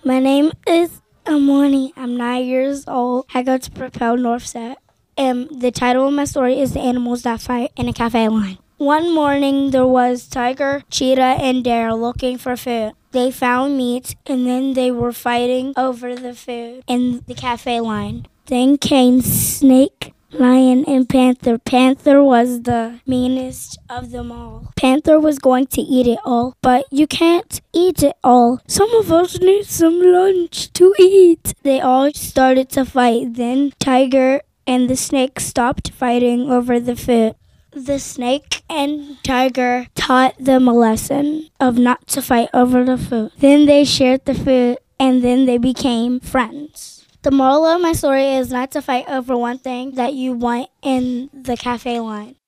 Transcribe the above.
My name is Amani. I'm 9 years old. I go to Propel Northset. And the title of my story is The Animals That Fight in a Cafe Line. One morning, there was Tiger, Cheetah, and Dare looking for food. They found meat, and then they were fighting over the food in the cafe line. Then came Snake, Lion, and Panther. Panther was the meanest of them all. Panther was going to eat it all, but you can't eat it all. Some of us need some lunch to eat. They all started to fight. Then Tiger and the snake stopped fighting over the food. The snake and tiger taught them a lesson of not to fight over the food. Then they shared the food, and then they became friends. The moral of my story is not to fight over one thing that you want in the cafe line.